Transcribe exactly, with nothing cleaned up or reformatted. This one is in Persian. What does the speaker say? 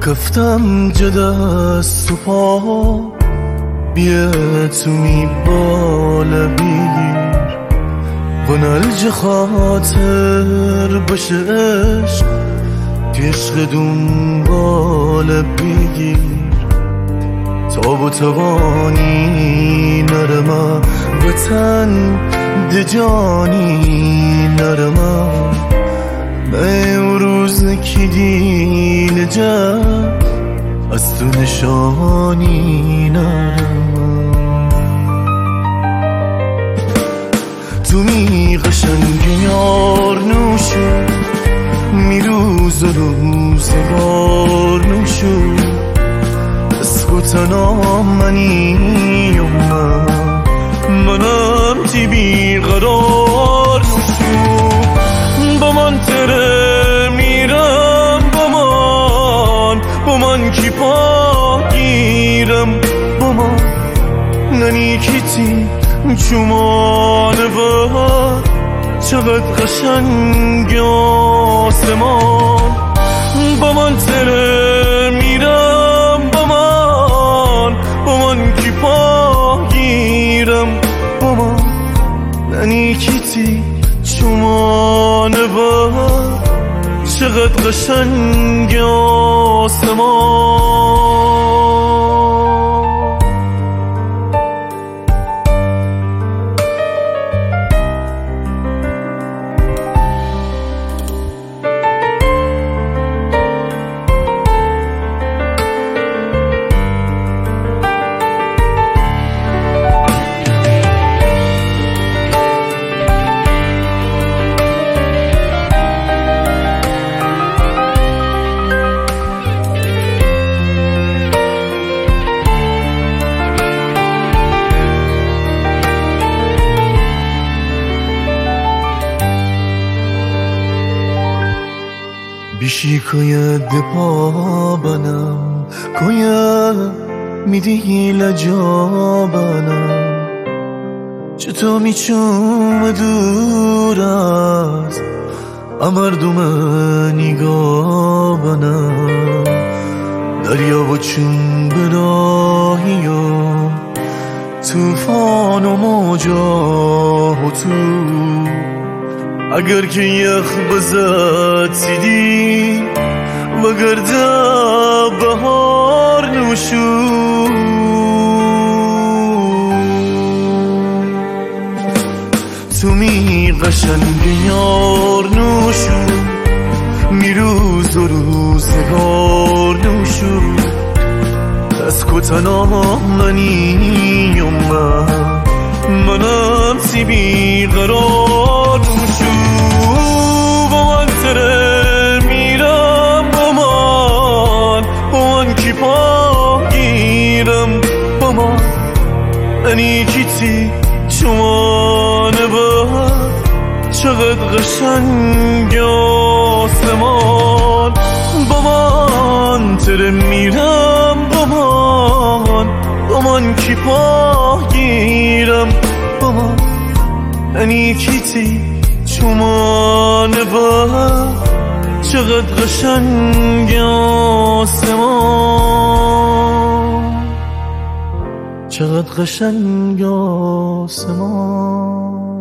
کفتم جدست و پا بیا تو می بالا بگیر و نلج خاطر باشه عشق که عشق دنبال بگیر تا با توانی نرمه وطن دجانی نرمه به روز که دیل جب از تو نشانی نرمه تو می قشنگ یار نوشو می روز و روزگار نوشو اسکو تنها منی و من منم تی بیقرار نوشو با من تره میرم با من با من کی پا گیرم با من ننی کیتی چومانه بر چقدر قشنگ آسمان با من تره میرم با من با من کی پا گیرم با من ننی کیتی چومانه بر چقدر قشنگ آسمان بیشی کوید پا بنم کوید میدی لجا بنم چطور میچوم دور از امردم نگاه بنم دریا و چون براهی و توفان و موجا و تو اگر که یخ بزد سیدی و گرده بهار نوشو تو می قشنگ یار نوشو می روز و روزگار نوشو از کتنا منی و من منم سی بیقرار نوشو با من تره میرم با من با من کی پا گیرم با من انی کیتی چومانه بر چقدر قشنگ آسمان با من تره میرم با من با من کی پا گیرم با من انی کیتی چومانه بر چقدر قشنگ آسمان چقدر قشنگ آسمان